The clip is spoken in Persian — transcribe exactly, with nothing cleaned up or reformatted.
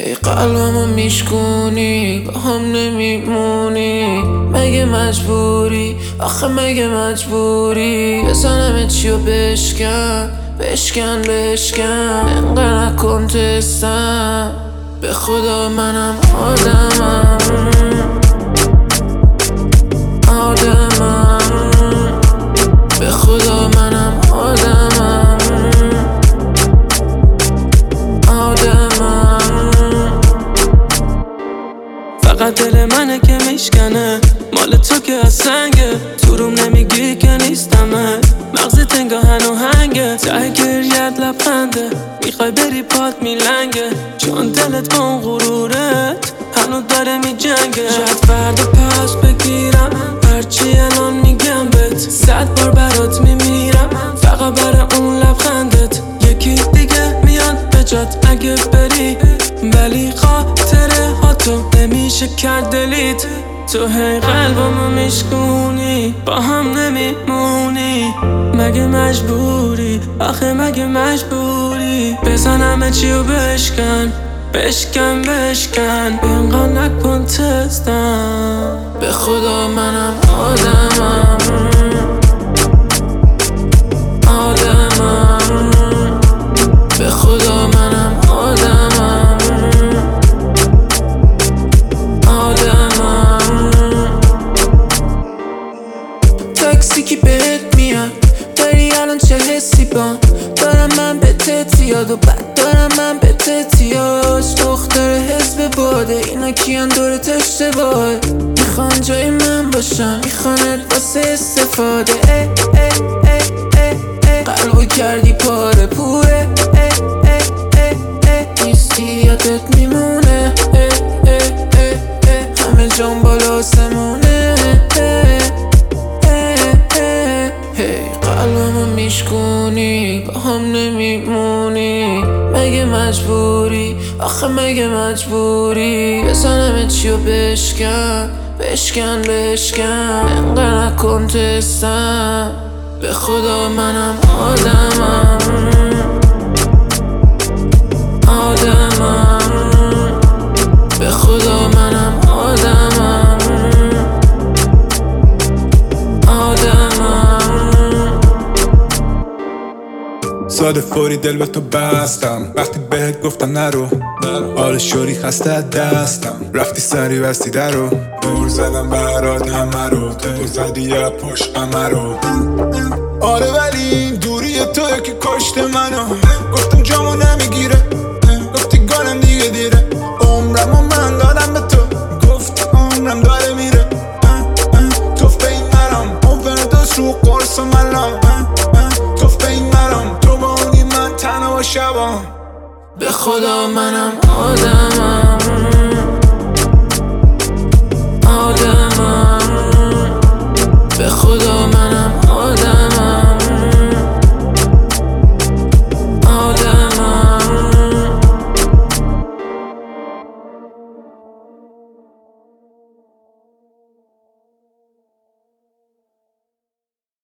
هی قلبمو میشکونی با هم نمیمونی، مگه مجبوری؟ آخه مگه مجبوری؟ بزنم چیو بشکن بشکن بشکن، انقدر نکن تستم، به خدا منم آدمم آدمم، به خدا منم آدمم آدمم. فقط دل منه که میشکنه، مال تو که از سنگه، تو روم نمیگی که نیستمه، مغزت انگاه هنو هنگه، ته گریت لبخنده، میخوای بری پات میلنگه، چون دلت کن غرورت هنو داره میجنگه. شاید فردا پس بگیرم هرچی الان میگم بهت، صد بار برات میمیرم فقط برای اون لبخندت. یکی دیگه میاد به جات اگه بری، ولی خاطره ها تو نمیشه کرد دلیت. تو هی قلبمو میشکونی با هم نمیمونی، مگه مجبوری؟ آخه مگه مجبوری؟ بزنم چیو بشکن بشکن بشکن، اینقدر نکن تستم، به خدا منم آدمم آدمم، به خدا منم آدمم آدمم. تاکسی کی بهت میاد داری الان چه حسی بام، دارم من به تتیاد و بعد دارم من به تتیاش، دختر حزب باده اینا کیان دورت اشتباهه، میخوان جای من باشم میخوانت واسه استفاده. اه اه اه اه اه، قلبو کردی پاره پوره، اه اه اه اه، نیستی یادت میمونه، اه اه اه اه، همه جام بالا آسمونه. هی قلبمو میشکونی با هم نمیمونی، مگه مجبوری؟ آخه مگه مجبوری؟ بزنم چیو بشکن بشکن بشکن، انقدر نکن تستم، به خدا منم آدمم آدمم، به خدا منم آدمم آدمم. ساده فوری دل به تو بستم، وقتی بهت گفتم نرو، آل شوری خسته از دستم، رفتی سری بستی درو، دور زدم برات همه رو، تو زدی یه پشت همه رو. آره ولی این دوری توی که کشت منو، گفتم جامو نمیگیره، گفتی گالم دیگه دیره، عمرمو من دادم به تو، گفتی عمرم داره میره، توف به این مرم اووردوز رو قرص و ملام، توف به این مرم تو با اونی من تنها و شبام، به خدا منم آدمم